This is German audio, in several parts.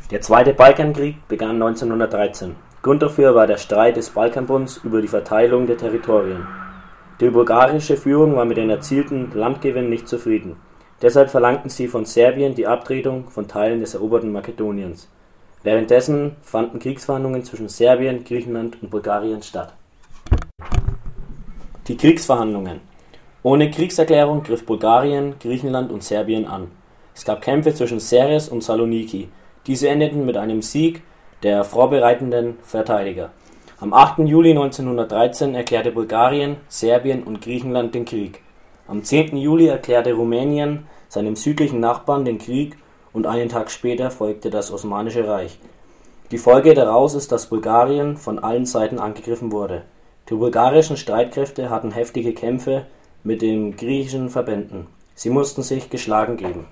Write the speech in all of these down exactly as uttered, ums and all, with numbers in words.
Der Zweite Balkankrieg begann neunzehnhundertdreizehn. Grund dafür war der Streit des Balkanbunds über die Verteilung der Territorien. Die bulgarische Führung war mit den erzielten Landgewinnen nicht zufrieden. Deshalb verlangten sie von Serbien die Abtretung von Teilen des eroberten Makedoniens. Währenddessen fanden Kriegsverhandlungen zwischen Serbien, Griechenland und Bulgarien statt. Die Kriegsverhandlungen. Ohne Kriegserklärung griff Bulgarien, Griechenland und Serbien an. Es gab Kämpfe zwischen Seres und Saloniki. Diese endeten mit einem Sieg der vorbereitenden Verteidiger. Am achten Juli neunzehnhundertdreizehn erklärte Bulgarien, Serbien und Griechenland den Krieg. Am zehnten Juli erklärte Rumänien seinem südlichen Nachbarn den Krieg und einen Tag später folgte das Osmanische Reich. Die Folge daraus ist, dass Bulgarien von allen Seiten angegriffen wurde. Die bulgarischen Streitkräfte hatten heftige Kämpfe mit den griechischen Verbänden. Sie mussten sich geschlagen geben.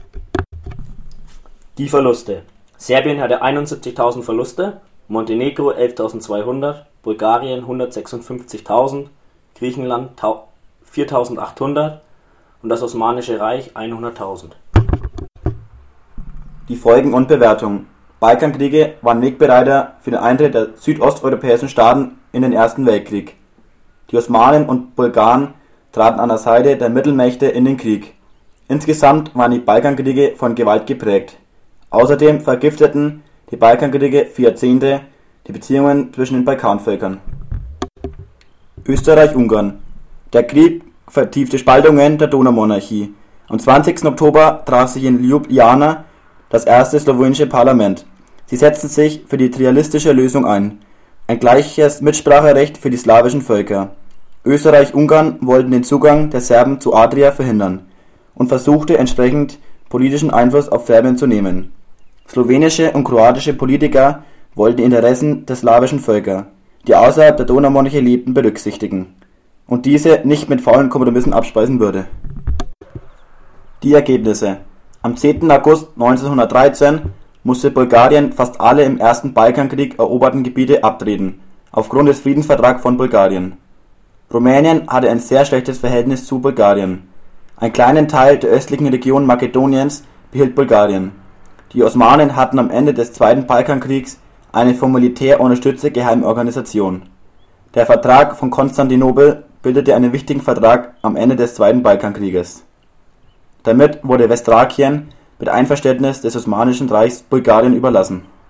Die Verluste. Serbien hatte einundsiebzigtausend Verluste, Montenegro elftausendzweihundert, Bulgarien hundertsechsundfünfzigtausend, Griechenland viertausendachthundert und das Osmanische Reich hunderttausend. Die Folgen und Bewertung. Balkankriege waren Wegbereiter für den Eintritt der südosteuropäischen Staaten in den Ersten Weltkrieg. Die Osmanen und Bulgaren traten an der Seite der Mittelmächte in den Krieg. Insgesamt waren die Balkankriege von Gewalt geprägt. Außerdem vergifteten die Balkankriege für Jahrzehnte die Beziehungen zwischen den Balkanvölkern. Österreich-Ungarn. Der Krieg vertiefte Spaltungen der Donaumonarchie. Am zwanzigsten Oktober traf sich in Ljubljana das erste slowenische Parlament. Sie setzten sich für die trialistische Lösung ein, ein gleiches Mitspracherecht für die slawischen Völker. Österreich-Ungarn wollten den Zugang der Serben zu Adria verhindern und versuchte entsprechend politischen Einfluss auf Serbien zu nehmen. Slowenische und kroatische Politiker wollten die Interessen der slawischen Völker, die außerhalb der Donaumonarchie lebten, berücksichtigen und diese nicht mit faulen Kompromissen abspeisen würde. Die Ergebnisse. Am zehnten August neunzehnhundertdreizehn musste Bulgarien fast alle im Ersten Balkankrieg eroberten Gebiete abtreten, aufgrund des Friedensvertrags von Bulgarien. Rumänien hatte ein sehr schlechtes Verhältnis zu Bulgarien. Einen kleinen Teil der östlichen Region Makedoniens behielt Bulgarien. Die Osmanen hatten am Ende des Zweiten Balkankriegs eine vom Militär unterstützte geheime Organisation. Der Vertrag von Konstantinopel bildete einen wichtigen Vertrag am Ende des Zweiten Balkankrieges. Damit wurde Westthrakien mit Einverständnis des Osmanischen Reichs Bulgarien überlassen